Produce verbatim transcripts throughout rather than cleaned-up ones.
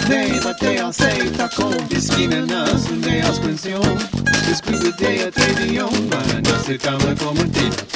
Nej, vad det jag säger, tack om diskinarna som det jag spension. Det skulle det jag tredje gång, bara nästa kammare kommer dit.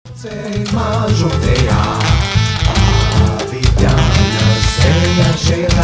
Majoteia, a vida não sei a